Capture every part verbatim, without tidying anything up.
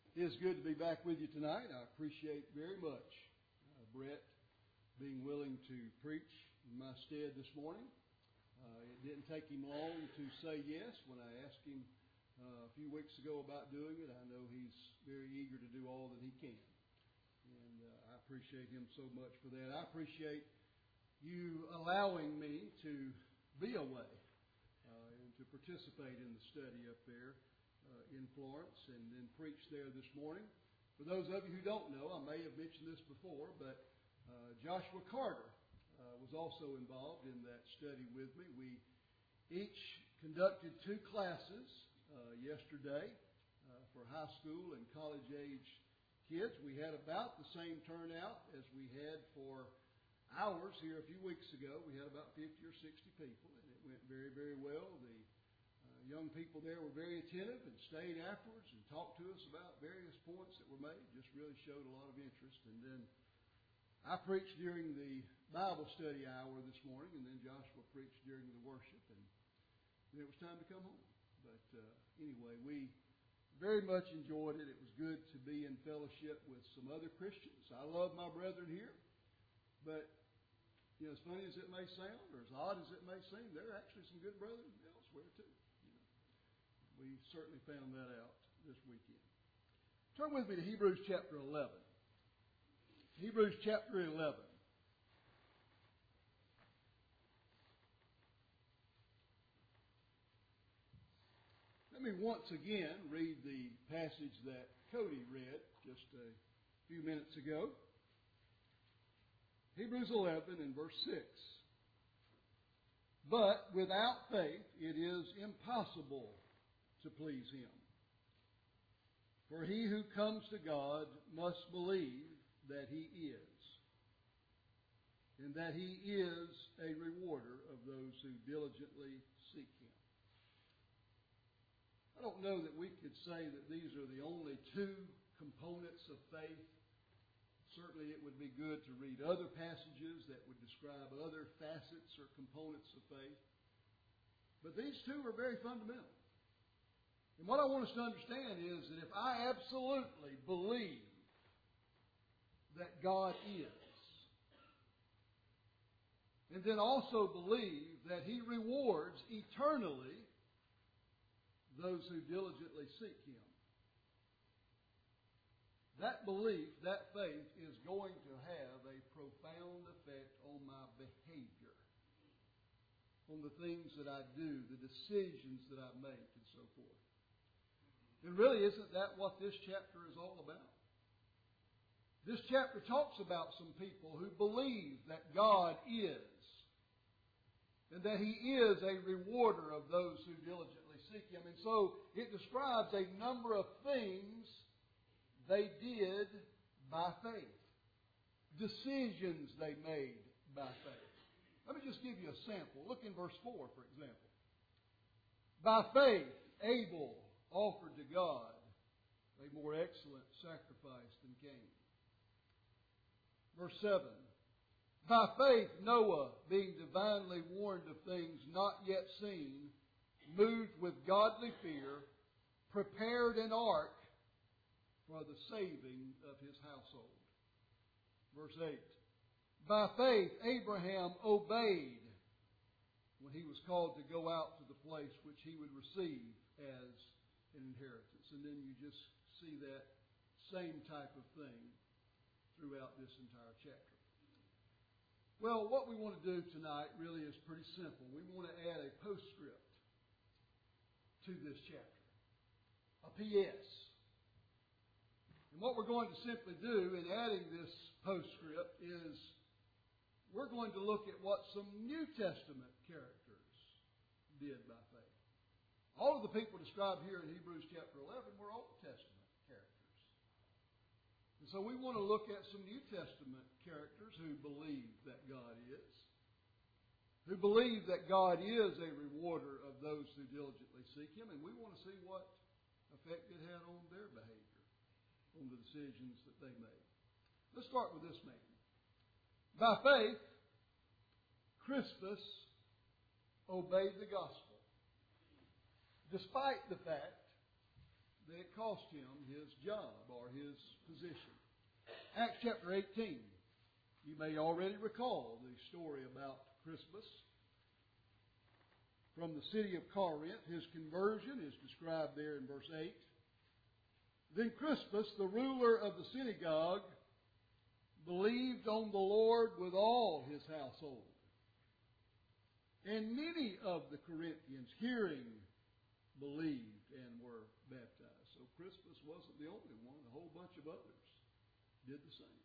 It is good to be back with you tonight. I appreciate very much uh, Brett being willing to preach in my stead this morning. Uh, it didn't take him long to say yes when I asked him uh, a few weeks ago about doing it. I know he's very eager to do all that he can. And uh, I appreciate him so much for that. I appreciate you allowing me to be away uh, and to participate in the study up there uh, in Florence and then preach there this morning. For those of you who don't know, I may have mentioned this before, but uh, Joshua Carter uh, was also involved in that study with me. We each conducted two classes uh, yesterday uh, for high school and college age kids. We had about the same turnout as we had for ours here a few weeks ago. We had about fifty or sixty people, and it went very, very well. The uh, young people there were very attentive and stayed afterwards and talked to us about various points that were made. Just really showed a lot of interest. And then I preached during the Bible study hour this morning, and then Joshua preached during the worship, and then it was time to come home. But uh, anyway, we very much enjoyed it. It was good to be in fellowship with some other Christians. I love my brethren here, but you know, as funny as it may sound, or as odd as it may seem, there are actually some good brethren elsewhere too. You know, we certainly found that out this weekend. Turn with me to Hebrews chapter eleven. Hebrews chapter eleven. Let me once again read the passage that Cody read just a few minutes ago. Hebrews eleven and verse six. But without faith it is impossible to please Him. For he who comes to God must believe that He is, and that He is a rewarder of those who diligently seek Him. I don't know that we could say that these are the only two components of faith. Certainly it would be good to read other passages that would describe other facets or components of faith. But these two are very fundamental. And what I want us to understand is that if I absolutely believe that God is, and then also believe that He rewards eternally those who diligently seek Him, that belief, that faith is going to have a profound effect on my behavior, on the things that I do, the decisions that I make, and so forth. And really, isn't that what this chapter is all about? This chapter talks about some people who believe that God is, and that He is a rewarder of those who diligently seek Him. And so it describes a number of things they did by faith. Decisions they made by faith. Let me just give you a sample. Look in verse four, for example. By faith, Abel offered to God a more excellent sacrifice than Cain. Verse seven. By faith, Noah, being divinely warned of things not yet seen, moved with godly fear, prepared an ark for the saving of his household. Verse eight. By faith, Abraham obeyed when he was called to go out to the place which he would receive as an inheritance. And then you just see that same type of thing throughout this entire chapter. Well, what we want to do tonight really is pretty simple. We want to add a postscript to this chapter, a P S. And what we're going to simply do in adding this postscript is we're going to look at what some New Testament characters did by faith. All of the people described here in Hebrews chapter eleven were Old Testament characters. And so we want to look at some New Testament characters who believe that God is, who believe that God is a rewarder of those who diligently seek Him, and we want to see what effect it had on their behavior, on the decisions that they made. Let's start with this man. By faith, Crispus obeyed the gospel, despite the fact that it cost him his job or his position. Acts chapter eighteen. You may already recall the story about Crispus. From the city of Corinth, his conversion is described there in verse eight. Then Crispus, the ruler of the synagogue, believed on the Lord with all his household. And many of the Corinthians, hearing, believed and were baptized. So Crispus wasn't the only one. A whole bunch of others did the same.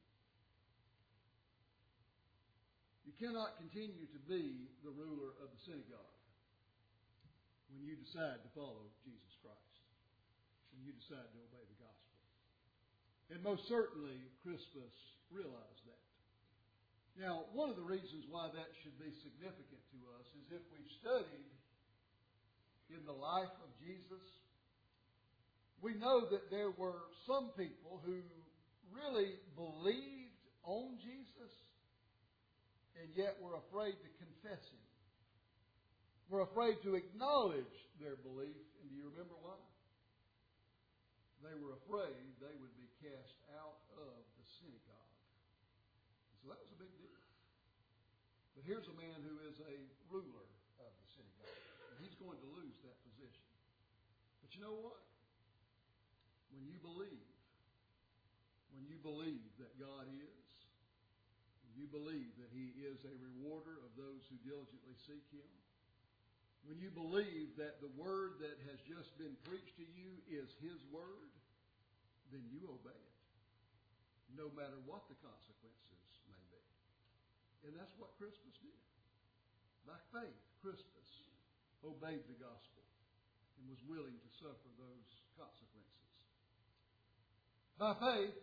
You cannot continue to be the ruler of the synagogue when you decide to follow Jesus Christ, when you decide to obey the gospel. And most certainly, Crispus realized that. Now, one of the reasons why that should be significant to us is if we've studied in the life of Jesus, we know that there were some people who really believed on Jesus and yet were afraid to confess Him. Were afraid to acknowledge their belief. And do you remember why? They were afraid they would be cast out of the synagogue. So that was a big deal. But here's a man who is a ruler of the synagogue. And he's going to lose that position. But you know what? When you believe, when you believe that God is, when you believe that He is a rewarder of those who diligently seek Him, when you believe that the word that has just been preached to you is His word, then you obey it, no matter what the consequences may be. And that's what Crispus did. By faith, Crispus obeyed the gospel and was willing to suffer those consequences. By faith,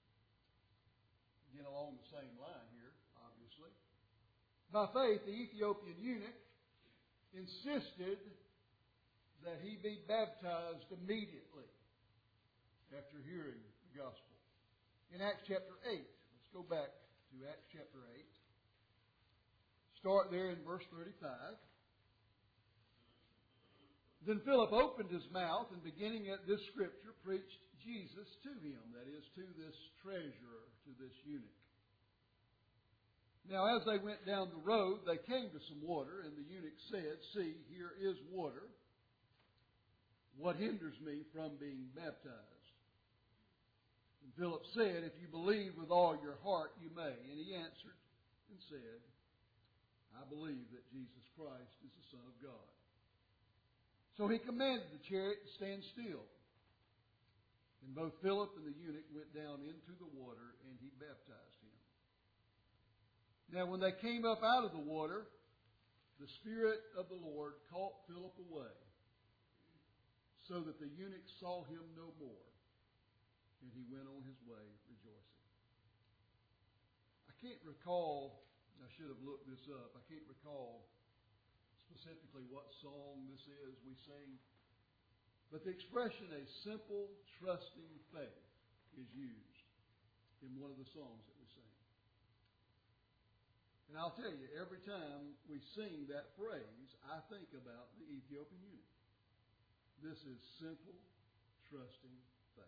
again along the same line here, obviously, by faith the Ethiopian eunuch insisted that he be baptized immediately after hearing the gospel. In Acts chapter eight, let's go back to Acts chapter eight. Start there in verse thirty-five. Then Philip opened his mouth and beginning at this scripture preached Jesus to him, that is, to this treasurer, to this eunuch. Now, as they went down the road, they came to some water, and the eunuch said, "See, here is water. What hinders me from being baptized?" And Philip said, "If you believe with all your heart, you may." And he answered and said, "I believe that Jesus Christ is the Son of God." So he commanded the chariot to stand still. And both Philip and the eunuch went down into the water, and he baptized him. Now, when they came up out of the water, the Spirit of the Lord caught Philip away, so that the eunuch saw him no more, and he went on his way rejoicing. I can't recall, I should have looked this up, I can't recall specifically what song this is we sing, but the expression, a simple, trusting faith, is used in one of the songs that we sing. And I'll tell you, every time we sing that phrase, I think about the Ethiopian eunuch. This is simple, trusting faith.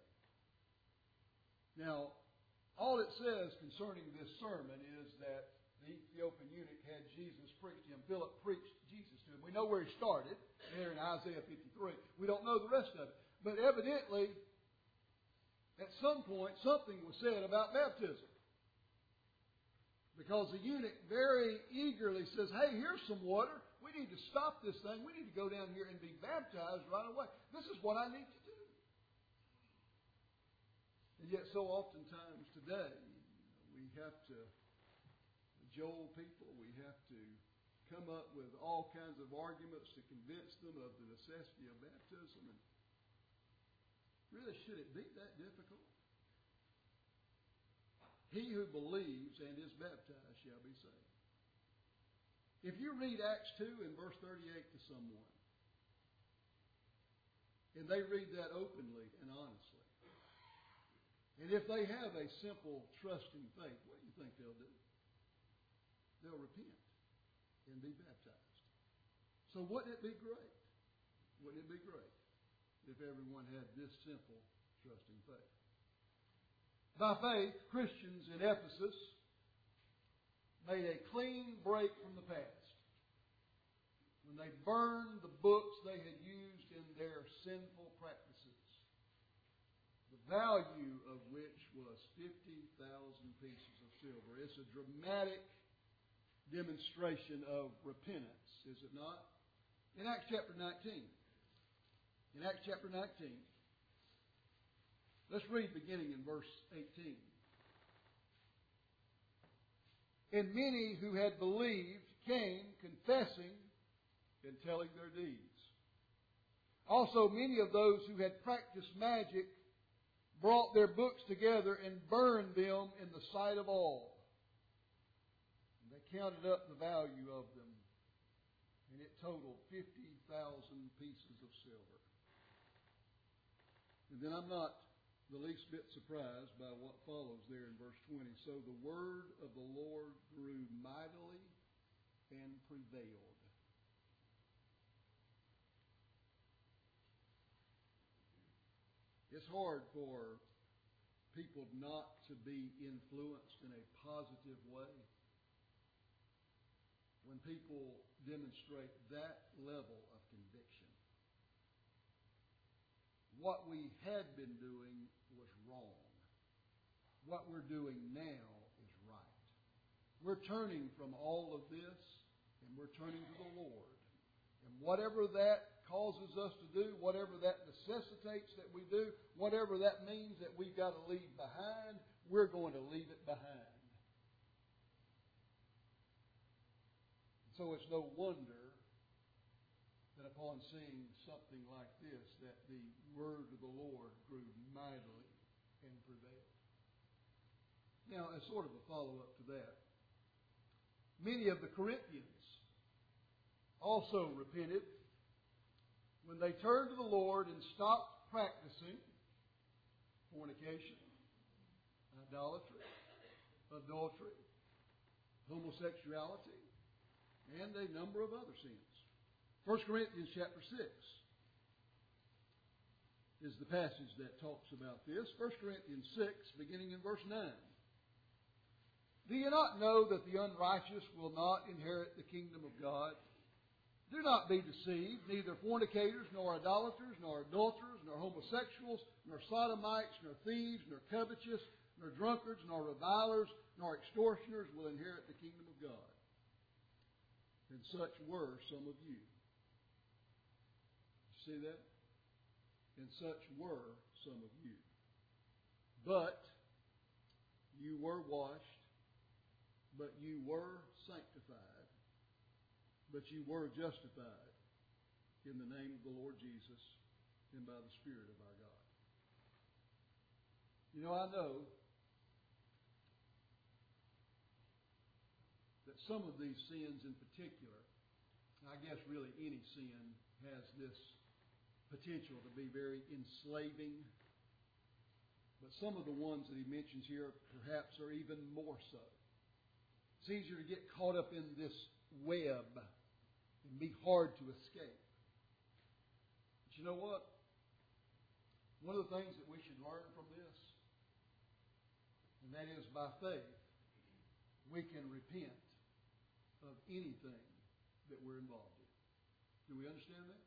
Now, all it says concerning this sermon is that the Ethiopian eunuch had Jesus preached to him. Philip preached Jesus to him. We know where he started, there in Isaiah fifty-three. We don't know the rest of it. But evidently, at some point, something was said about baptism. Because the eunuch very eagerly says, "Hey, here's some water. We need to stop this thing. We need to go down here and be baptized right away. This is what I need to do." And yet so oftentimes today, we have to cajole people. We have to come up with all kinds of arguments to convince them of the necessity of baptism. And really, should it be that difficult? He who believes and is baptized shall be saved. If you read Acts two and verse thirty-eight to someone, and they read that openly and honestly, and if they have a simple, trusting faith, what do you think they'll do? They'll repent and be baptized. So wouldn't it be great? Wouldn't it be great if everyone had this simple, trusting faith. By faith, Christians in Ephesus made a clean break from the past when they burned the books they had used in their sinful practices, the value of which was fifty thousand pieces of silver. It's a dramatic demonstration of repentance, is it not? In Acts chapter nineteen. In Acts chapter nineteen. Let's read beginning in verse eighteen. And many who had believed came confessing and telling their deeds. Also many of those who had practiced magic brought their books together and burned them in the sight of all. And they counted up the value of them, and it totaled fifty thousand pieces of silver. And then I'm not the least bit surprised by what follows there in verse twenty. So the word of the Lord grew mightily and prevailed. It's hard for people not to be influenced in a positive way when people demonstrate that level of conviction. What we had been doing was wrong. What we're doing now is right. We're turning from all of this, and we're turning to the Lord. And whatever that causes us to do, whatever that necessitates that we do, whatever that means that we've got to leave behind, we're going to leave it behind. So it's no wonder that upon seeing something like this, that the word of the Lord grew mightily and prevailed. Now, as sort of a follow-up to that, many of the Corinthians also repented when they turned to the Lord and stopped practicing fornication, idolatry, adultery, homosexuality, and a number of other sins. First Corinthians chapter six is the passage that talks about this. First Corinthians six, beginning in verse nine. Do you not know that the unrighteous will not inherit the kingdom of God? Do not be deceived, neither fornicators, nor idolaters, nor adulterers, nor homosexuals, nor sodomites, nor thieves, nor covetous, nor drunkards, nor revilers, nor extortioners will inherit the kingdom of God. And such were some of you. See that? And such were some of you. But you were washed, but you were sanctified, but you were justified in the name of the Lord Jesus and by the Spirit of our God. You know, I know that some of these sins in particular, I guess really any sin, has this potential to be very enslaving. But some of the ones that he mentions here perhaps are even more so. It's easier to get caught up in this web and be hard to escape. But you know what? One of the things that we should learn from this, and that is by faith, we can repent of anything that we're involved in. Do we understand that?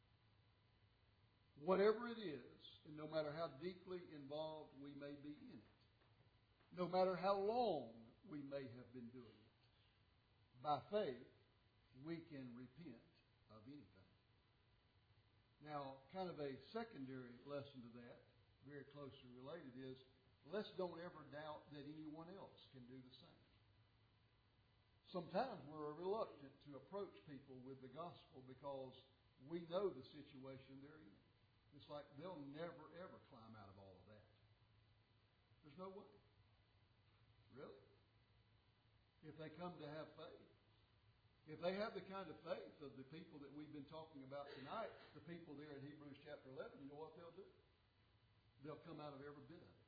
Whatever it is, and no matter how deeply involved we may be in it, no matter how long we may have been doing it, by faith, we can repent of anything. Now, kind of a secondary lesson to that, very closely related, is let's don't ever doubt that anyone else can do the same. Sometimes we're reluctant to approach people with the gospel because we know the situation they're in. It's like they'll never, ever climb out of all of that. There's no way. Really? If they come to have faith. If they have the kind of faith of the people that we've been talking about tonight, the people there in Hebrews chapter eleven, you know what they'll do? They'll come out of every bit of it.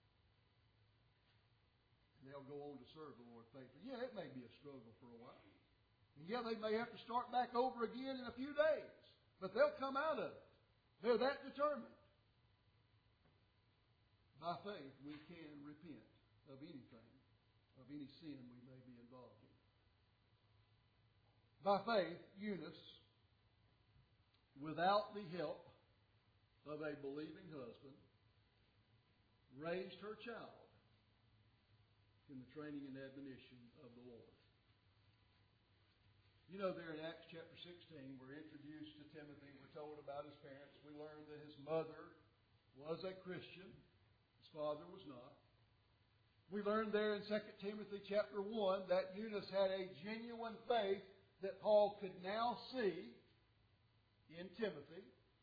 And they'll go on to serve the Lord faithfully. Yeah, it may be a struggle for a while. And yeah, they may have to start back over again in a few days. But they'll come out of it. They're that determined. By faith, we can repent of anything, of any sin we may be involved in. By faith, Eunice, without the help of a believing husband, raised her child in the training and admonition of the Lord. You know, there in Acts chapter sixteen, we're introduced to Timothy. We're told about his parents. We learn that his mother was a Christian. His father was not. We learn there in Second Timothy chapter one that Eunice had a genuine faith that Paul could now see in Timothy.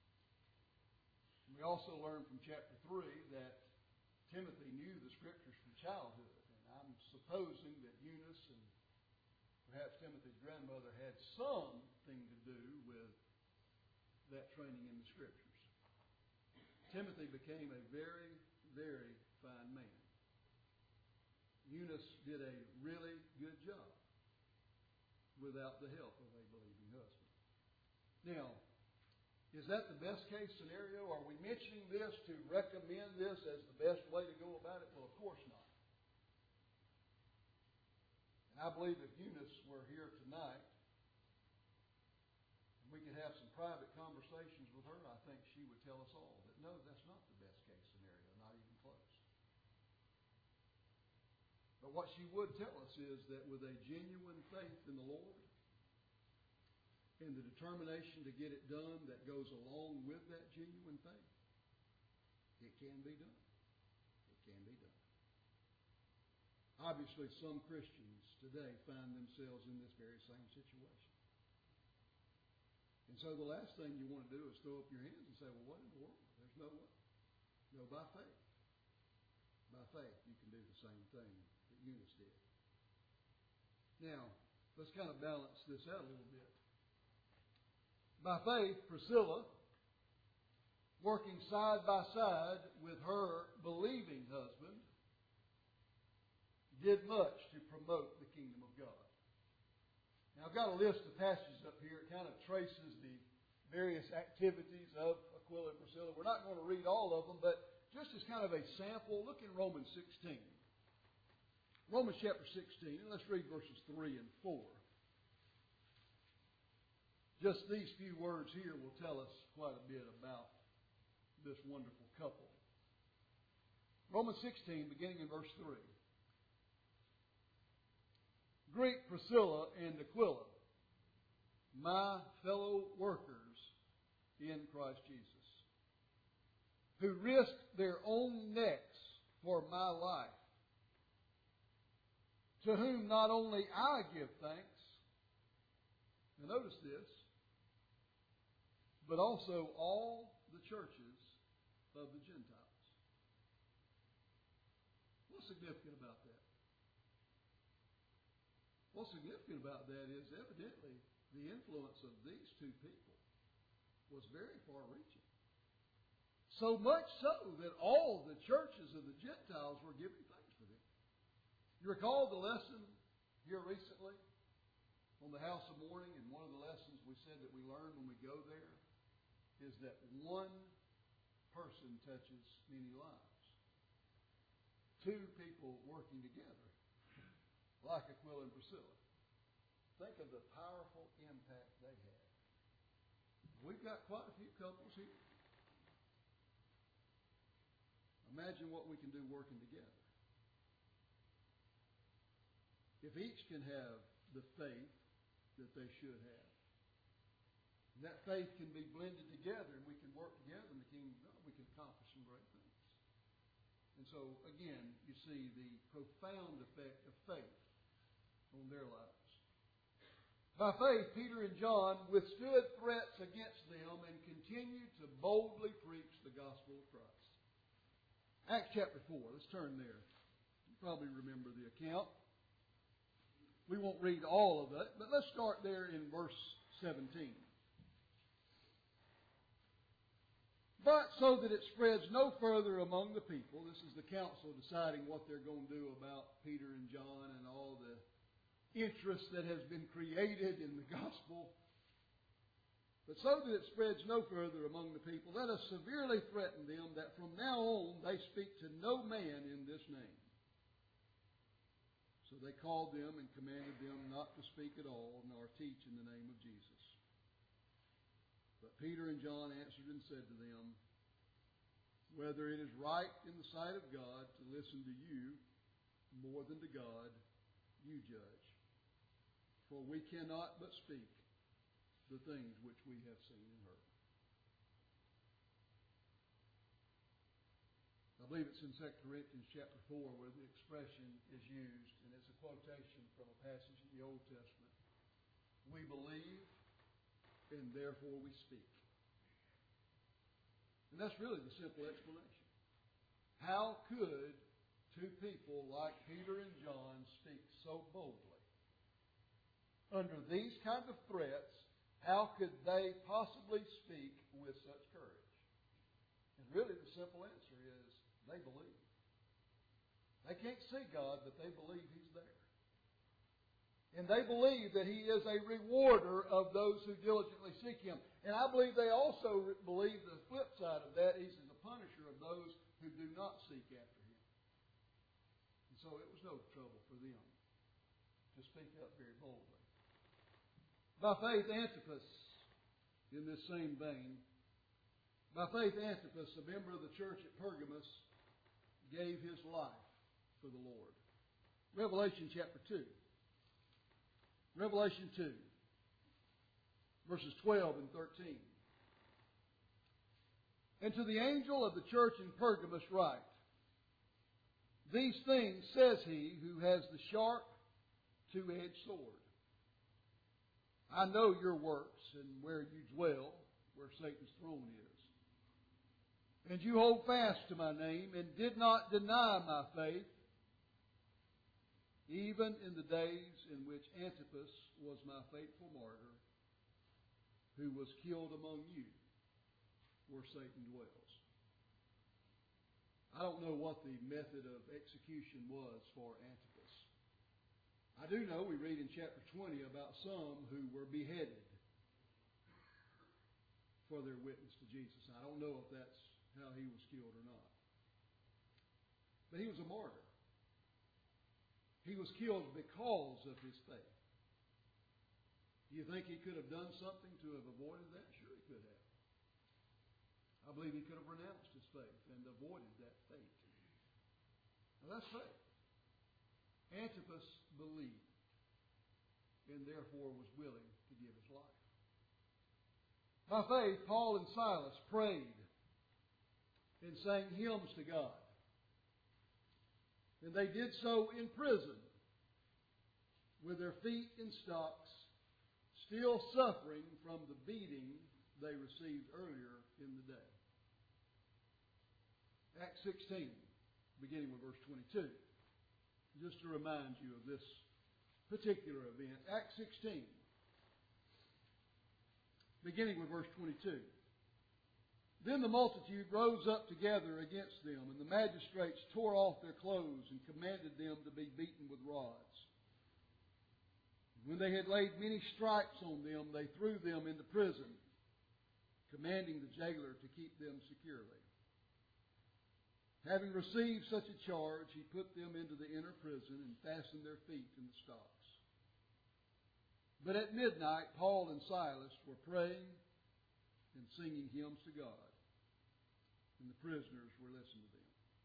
We also learn from chapter three that Timothy knew the Scriptures from childhood. And I'm supposing that Eunice and perhaps Timothy's grandmother had something to do with that training in the Scriptures. Timothy became a very, very fine man. Eunice did a really good job without the help of a believing husband. Now, is that the best case scenario? Are we mentioning this to recommend this as the best way to go about it? Well, of course not. And I believe if Eunice were here tonight, and we could have some private conversations with her, I think she would tell us all that no, that's not the best case scenario, not even close. But what she would tell us is that with a genuine faith in the Lord and the determination to get it done that goes along with that genuine faith, it can be done. It can be done. Obviously, some Christians today find themselves in this very same situation. And so the last thing you want to do is throw up your hands and say, well, what in the world? There's no way. No, by faith. By faith, you can do the same thing that Eunice did. Now, let's kind of balance this out a little bit. By faith, Priscilla, working side by side with her believing husband, did much to promote the kingdom of God. Now, I've got a list of passages up here. It kind of traces the various activities of Aquila and Priscilla. We're not going to read all of them, but just as kind of a sample, look in Romans sixteen. Romans chapter sixteen, and let's read verses three and four. Just these few words here will tell us quite a bit about this wonderful couple. Romans sixteen, beginning in verse three. Greet Priscilla and Aquila, my fellow workers in Christ Jesus, who risked their own necks for my life, to whom not only I give thanks, and notice this, but also all the churches of the Gentiles. What's significant about that? What's significant about that is evidently the influence of these two people was very far-reaching. So much so that all the churches of the Gentiles were giving thanks for them. You recall the lesson here recently on the House of Mourning, and one of the lessons we said that we learn when we go there is that one person touches many lives. Two people working together, like Aquila and Priscilla. Think of the powerful impact they had. We've got quite a few couples here. Imagine what we can do working together. If each can have the faith that they should have, and that faith can be blended together and we can work together in the kingdom of God, we can accomplish some great things. And so, again, you see the profound effect of faith on their lives. By faith, Peter and John withstood threats against them and continued to boldly preach the gospel of Christ. Acts chapter four. Let's turn there. You probably remember the account. We won't read all of it, but let's start there in verse seventeen. But so that it spreads no further among the people, this is the council deciding what they're going to do about Peter and John and all the interest that has been created in the gospel. But so that it spreads no further among the people, let us severely threaten them that from now on they speak to no man in this name. So they called them and commanded them not to speak at all, nor teach in the name of Jesus. But Peter and John answered and said to them, whether it is right in the sight of God to listen to you more than to God, you judge. For we cannot but speak the things which we have seen and heard. I believe it's in Second Corinthians chapter four where the expression is used, and it's a quotation from a passage in the Old Testament. We believe, and therefore we speak. And that's really the simple explanation. How could two people like Peter and John speak so boldly? Under these kinds of threats, how could they possibly speak with such courage? And really the simple answer is they believe. They can't see God, but they believe He's there. And they believe that He is a rewarder of those who diligently seek Him. And I believe they also believe the flip side of that, He's a punisher of those who do not seek after Him. And so it was no trouble for them to speak up very boldly. By faith, Antipas, in this same vein, by faith, Antipas, a member of the church at Pergamos, gave his life for the Lord. Revelation chapter two. Revelation two, verses twelve and thirteen. And to the angel of the church in Pergamos write, these things says he who has the sharp two-edged sword. I know your works and where you dwell, where Satan's throne is. And you hold fast to my name and did not deny my faith, even in the days in which Antipas was my faithful martyr, who was killed among you, where Satan dwells. I don't know what the method of execution was for Antipas. I do know we read in chapter twenty about some who were beheaded for their witness to Jesus. I don't know if that's how he was killed or not. But he was a martyr. He was killed because of his faith. Do you think he could have done something to have avoided that? Sure he could have. I believe he could have renounced his faith and avoided that fate. Now that's faith. Antipas believed and therefore was willing to give his life. By faith, Paul and Silas prayed and sang hymns to God. And they did so in prison with their feet in stocks, still suffering from the beating they received earlier in the day. Acts sixteen, beginning with verse twenty-two. Just to remind you of this particular event. Acts sixteen, beginning with verse twenty-two. Then the multitude rose up together against them, and the magistrates tore off their clothes and commanded them to be beaten with rods. When they had laid many stripes on them, they threw them into prison, commanding the jailer to keep them securely. Having received such a charge, he put them into the inner prison and fastened their feet in the stocks. But at midnight, Paul and Silas were praying and singing hymns to God, and the prisoners were listening to them.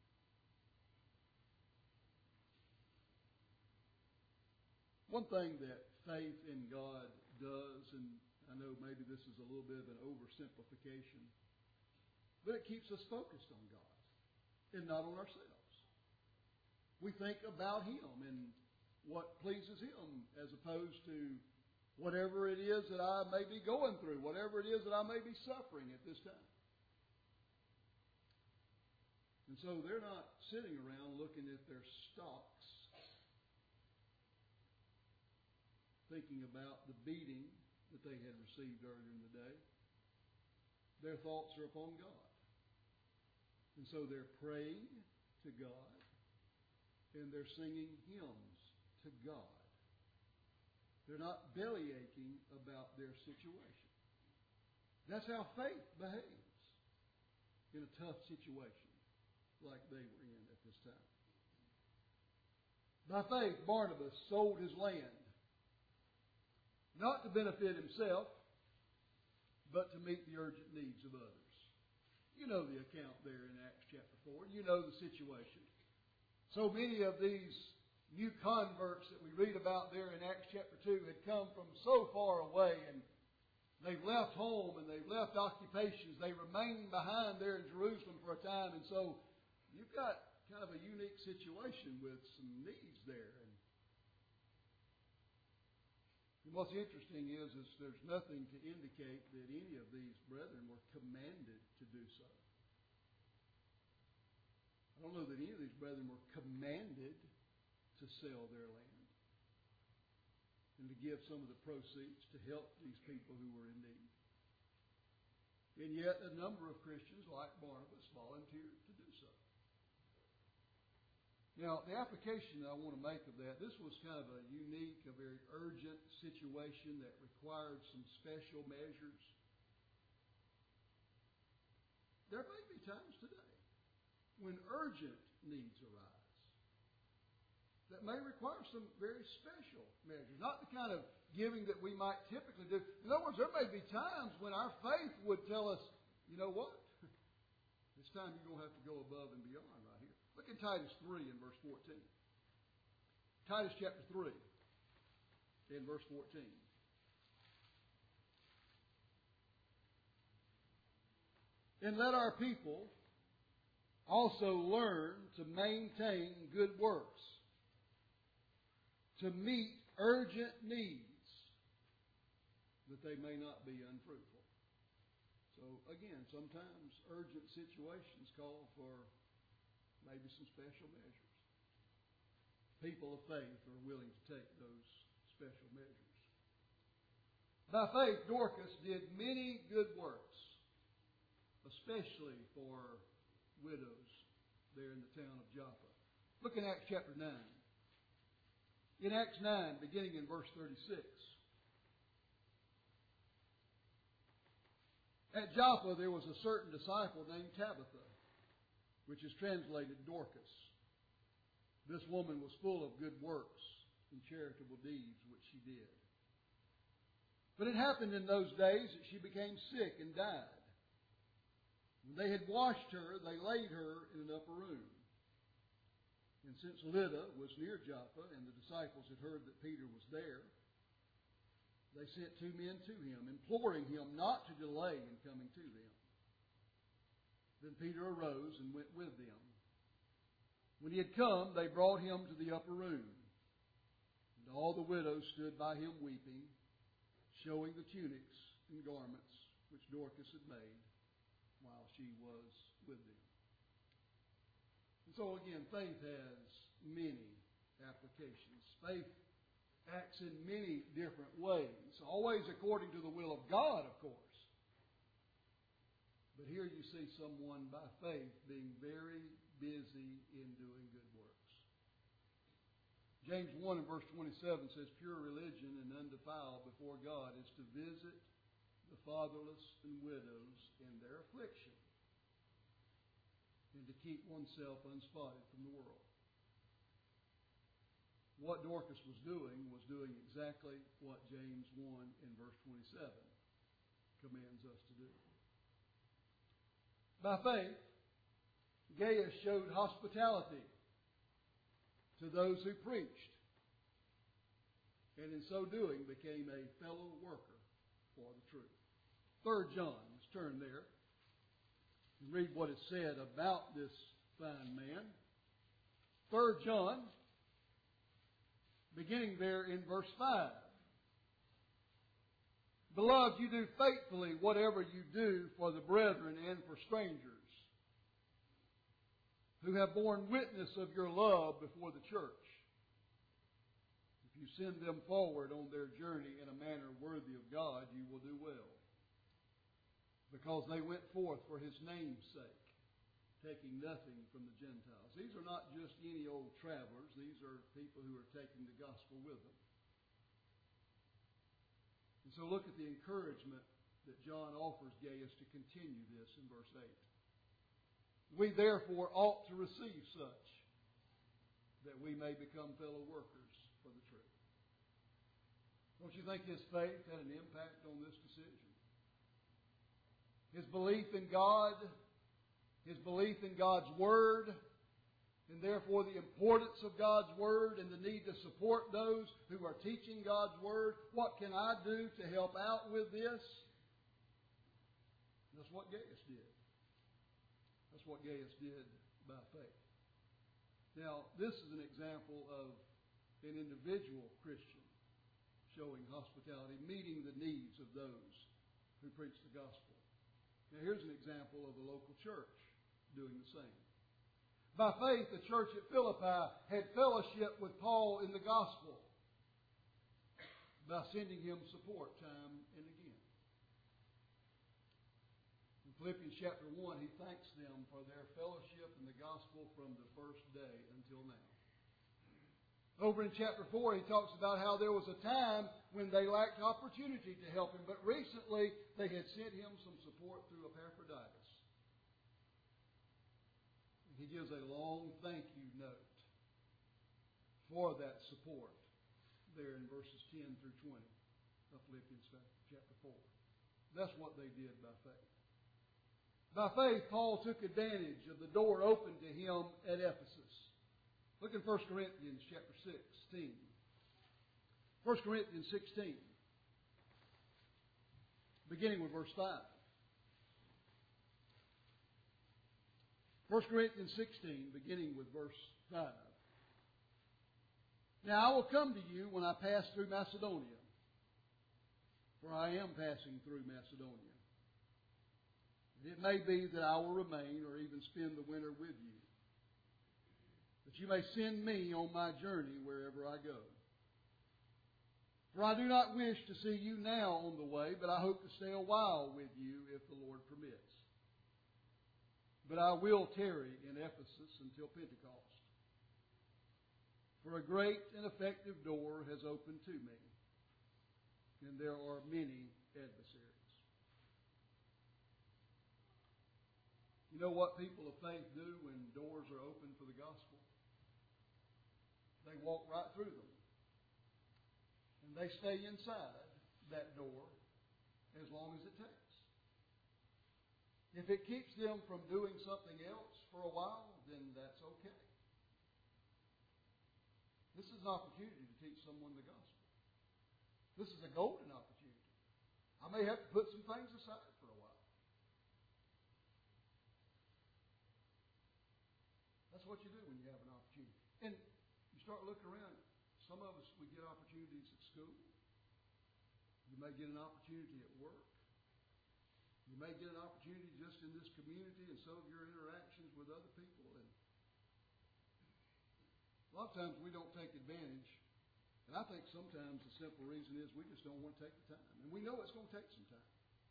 One thing that faith in God does, and I know maybe this is a little bit of an oversimplification, but it keeps us focused on God and not on ourselves. We think about Him and what pleases Him as opposed to whatever it is that I may be going through, whatever it is that I may be suffering at this time. And so they're not sitting around looking at their stocks, thinking about the beating that they had received earlier in the day. Their thoughts are upon God. And so they're praying to God, and they're singing hymns to God. They're not belly aching about their situation. That's how faith behaves in a tough situation like they were in at this time. By faith, Barnabas sold his land, not to benefit himself, but to meet the urgent needs of others. You know the account there in Acts chapter four. You know the situation. So many of these new converts that we read about there in Acts chapter two had come from so far away, and they've left home and they've left occupations. They remained behind there in Jerusalem for a time, and so you've got kind of a unique situation with some needs there. And And what's interesting is, is there's nothing to indicate that any of these brethren were commanded to do so. I don't know that any of these brethren were commanded to sell their land and to give some of the proceeds to help these people who were in need. And yet a number of Christians, like Barnabas, volunteered to do so. Now, the application that I want to make of that, this was kind of a unique, a very urgent situation that required some special measures. There may be times today when urgent needs arise that may require some very special measures, not the kind of giving that we might typically do. In other words, there may be times when our faith would tell us, you know what? This time you're going to have to go above and beyond right here. Look in Titus three in verse fourteen. Titus chapter three in verse fourteen. And let our people also learn to maintain good works, to meet urgent needs, that they may not be unfruitful. So again, sometimes urgent situations call for maybe some special measures. People of faith are willing to take those special measures. By faith, Dorcas did many good works, especially for widows there in the town of Joppa. Look in Acts chapter nine. In Acts nine, beginning in verse thirty-six. At Joppa there was a certain disciple named Tabitha, which is translated Dorcas. This woman was full of good works and charitable deeds, which she did. But it happened in those days that she became sick and died. When they had washed her, they laid her in an upper room. And since Lydda was near Joppa, and the disciples had heard that Peter was there, they sent two men to him, imploring him not to delay in coming to them. Then Peter arose and went with them. When he had come, they brought him to the upper room. And all the widows stood by him weeping, showing the tunics and garments which Dorcas had made while she was with them. And so again, faith has many applications. Faith acts in many different ways, always according to the will of God, of course. But here you see someone by faith being very busy in doing good works. James one and verse twenty-seven says, pure religion and undefiled before God is to visit the fatherless and widows in their affliction, and to keep oneself unspotted from the world. What Dorcas was doing was doing exactly what James one and verse twenty-seven commands us to do. By faith, Gaius showed hospitality to those who preached, and in so doing became a fellow worker for the truth. Third John, let's turn there and read what is said about this fine man. Third John, beginning there in verse five. Beloved, you do faithfully whatever you do for the brethren and for strangers, who have borne witness of your love before the church. If you send them forward on their journey in a manner worthy of God, you will do well, because they went forth for His name's sake, taking nothing from the Gentiles. These are not just any old travelers. These are people who are taking the gospel with them. And so look at the encouragement that John offers Gaius to continue this in verse eight. We therefore ought to receive such, that we may become fellow workers for the truth. Don't you think his faith had an impact on this decision? His belief in God, his belief in God's Word, and therefore the importance of God's Word and the need to support those who are teaching God's Word. What can I do to help out with this? That's what Gaius did. That's what Gaius did by faith. Now, this is an example of an individual Christian showing hospitality, meeting the needs of those who preach the gospel. Now, here's an example of a local church doing the same. By faith, the church at Philippi had fellowship with Paul in the gospel by sending him support time and again. In Philippians chapter one, he thanks them for their fellowship in the gospel from the first day until now. Over in chapter four, he talks about how there was a time when they lacked opportunity to help him, but recently they had sent him some support through Epaphroditus. He gives a long thank you note for that support there in verses ten through twenty of Philippians chapter four. That's what they did by faith. By faith, Paul took advantage of the door opened to him at Ephesus. Look in First Corinthians chapter sixteen. First Corinthians sixteen, beginning with verse five. First Corinthians sixteen, beginning with verse five. Now I will come to you when I pass through Macedonia, for I am passing through Macedonia. It may be that I will remain or even spend the winter with you, that you may send me on my journey wherever I go. For I do not wish to see you now on the way, but I hope to stay a while with you if the Lord permits. But I will tarry in Ephesus until Pentecost. For a great and effective door has opened to me, and there are many adversaries. You know what people of faith do when doors are open for the gospel? They walk right through them. And they stay inside that door as long as it takes. If it keeps them from doing something else for a while, then that's okay. This is an opportunity to teach someone the gospel. This is a golden opportunity. I may have to put some things aside for a while. That's what you do when you have an opportunity. And you start looking around. Some of us, we get opportunities at school. You may get an opportunity at work. You may get an opportunity just in this community and some of your interactions with other people. And a lot of times we don't take advantage. And I think sometimes the simple reason is we just don't want to take the time. And we know it's going to take some time.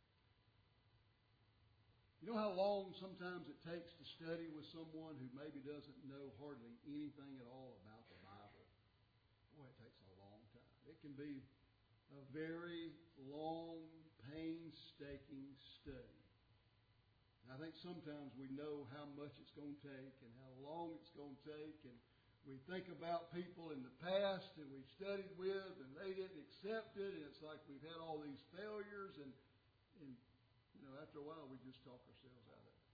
You know how long sometimes it takes to study with someone who maybe doesn't know hardly anything at all about the Bible? Boy, it takes a long time. It can be a very long, painstaking study. And I think sometimes we know how much it's going to take and how long it's going to take. And we think about people in the past that we've studied with and they didn't accept it. And it's like we've had all these failures. And, and you know, after a while, we just talk ourselves out of it.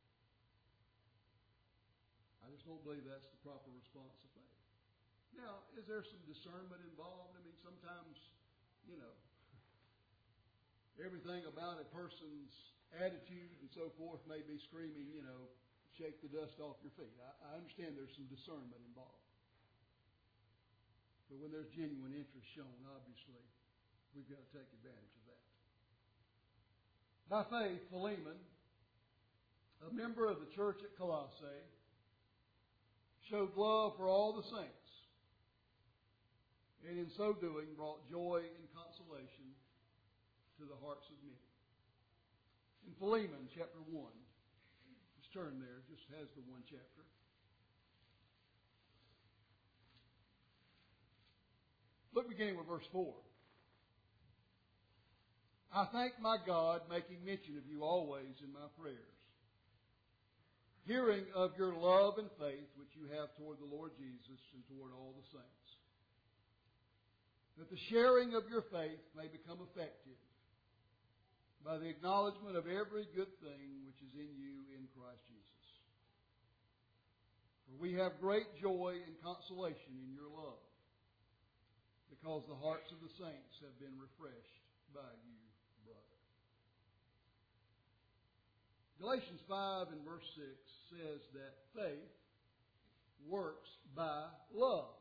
I just don't believe that's the proper response of faith. Now, is there some discernment involved? I mean, sometimes, you know, everything about a person's attitude and so forth may be screaming, you know, shake the dust off your feet. I, I understand there's some discernment involved. But when there's genuine interest shown, obviously, we've got to take advantage of that. By faith, Philemon, a member of the church at Colossae, showed love for all the saints, and in so doing brought joy and consolation to the hearts of many. In Philemon chapter one, just turn there, it just has the one chapter. Look beginning with verse four. I thank my God, making mention of you always in my prayers, hearing of your love and faith which you have toward the Lord Jesus and toward all the saints, that the sharing of your faith may become effective by the acknowledgement of every good thing which is in you in Christ Jesus. For we have great joy and consolation in your love, because the hearts of the saints have been refreshed by you, brother. Galatians five and verse six says that faith works by love.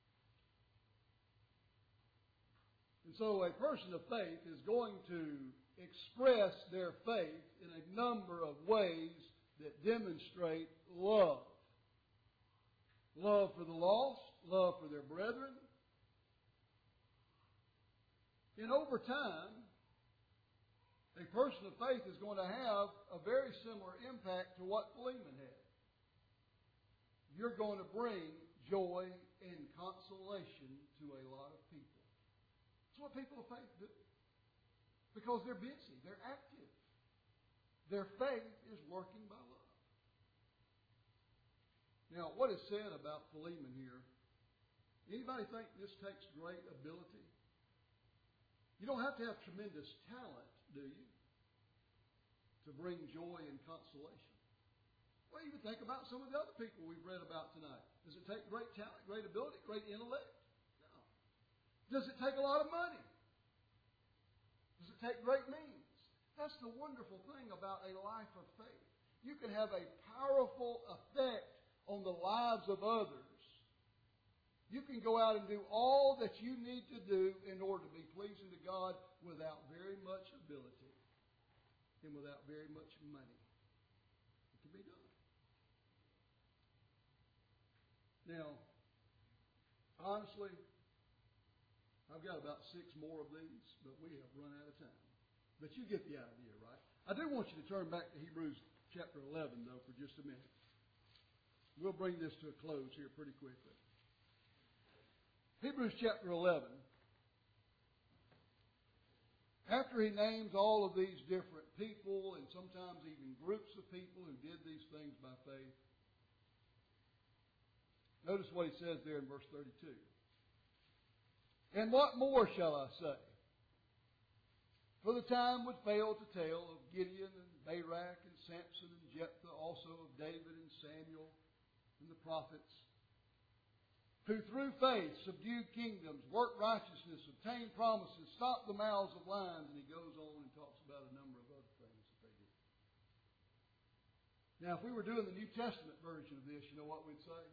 And so a person of faith is going to express their faith in a number of ways that demonstrate love. Love for the lost, love for their brethren. And over time, a person of faith is going to have a very similar impact to what Philemon had. You're going to bring joy and consolation to a lot of people. That's what people of faith do. Because they're busy, they're active. Their faith is working by love. Now, what is said about Philemon here, anybody think this takes great ability? You don't have to have tremendous talent, do you, to bring joy and consolation? Well, even think about some of the other people we've read about tonight. Does it take great talent, great ability, great intellect? No. Does it take a lot of money? Does it take great means? That's the wonderful thing about a life of faith. You can have a powerful effect on the lives of others. You can go out and do all that you need to do in order to be pleasing to God without very much ability and without very much money. It can be done. Now, honestly, I've got about six more of these, but we have run out of time. But you get the idea, right? I do want you to turn back to Hebrews chapter eleven, though, for just a minute. We'll bring this to a close here pretty quickly. Hebrews chapter eleven. After he names all of these different people and sometimes even groups of people who did these things by faith, notice what he says there in verse thirty-two. And what more shall I say? For the time would fail to tell of Gideon and Barak and Samson and Jephthah, also of David and Samuel and the prophets, who through faith subdued kingdoms, worked righteousness, obtained promises, stopped the mouths of lions, and he goes on and talks about a number of other things that they did. Now, if we were doing the New Testament version of this, you know what we'd say?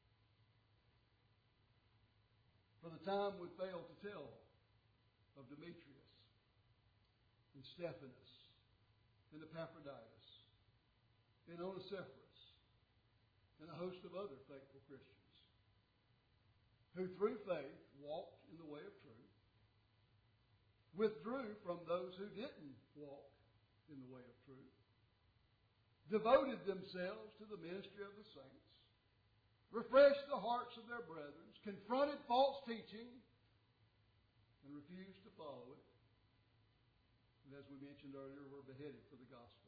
For the time would fail to tell of Demetrius and Stephanas and Epaphroditus and Onesiphorus and a host of other faithful Christians who through faith walked in the way of truth, withdrew from those who didn't walk in the way of truth, devoted themselves to the ministry of the saints, refreshed the hearts of their brethren, confronted false teaching, and refused to follow it. And as we mentioned earlier, were beheaded for the gospel.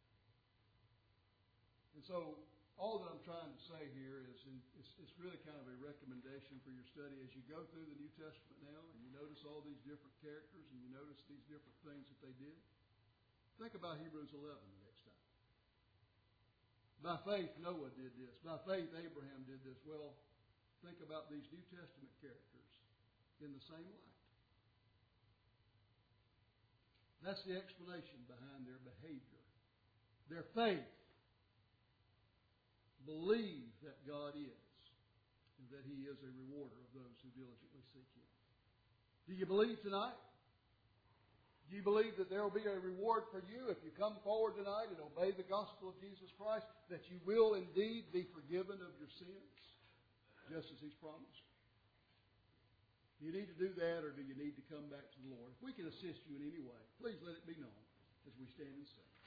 And so, all that I'm trying to say here is it's, it's really kind of a recommendation for your study as you go through the New Testament now and you notice all these different characters and you notice these different things that they did. Think about Hebrews eleven the next time. By faith, Noah did this. By faith, Abraham did this. Well, think about these New Testament characters in the same light. That's the explanation behind their behavior. Their faith. Believe that God is, and that He is a rewarder of those who diligently seek Him. Do you believe tonight? Do you believe that there will be a reward for you if you come forward tonight and obey the gospel of Jesus Christ, that you will indeed be forgiven of your sins, just as He's promised? Do you need to do that, or do you need to come back to the Lord? If we can assist you in any way, please let it be known as we stand and sing.